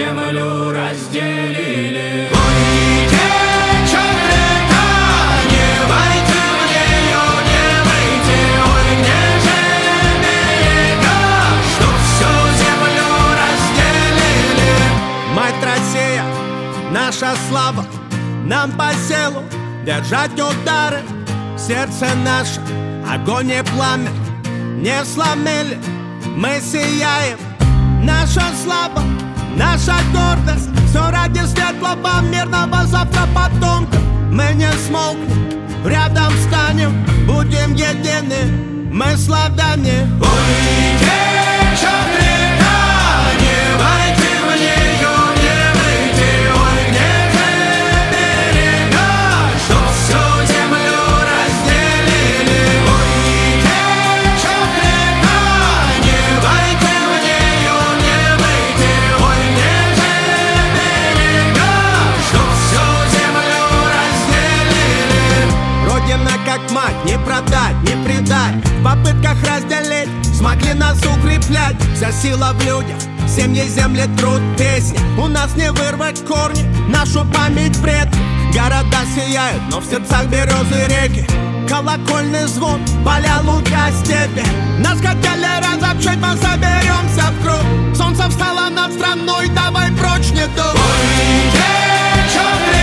землю разделили. Ой, течет река, не войти в нее, не выйти. Ой, где же берега, что всю землю разделили. Мать Россия, наша слава, нам по силу держать удары. Сердце наше, огонь и пламя не сломили. Мы сияем, наша слава, наша гордость. Все ради светлого мирного завтра потомкам. Мы не смолкнем, рядом станем, будем едины, мы славяне. Ой, течет река, не войти в нее, не выйти. Ой, где же берега, что всю землю разделили. Ой, течет река, не войти в нее, не выйти. Ой, где же берега, что всю землю разделили. Родина как мать, не продать, не предать. В попытках разделить смогли нас укреплять. Вся сила в людях, семьи, земли, труд, песня. У нас не вырвать корни, нашу память предков. Города сияют, но в сердцах березы реки. Колокольный звон, поля, луга, степи. Нас хотели разобщить, мы соберемся в круг. Солнце встало над страной, давай прочь не дух. Ой, течет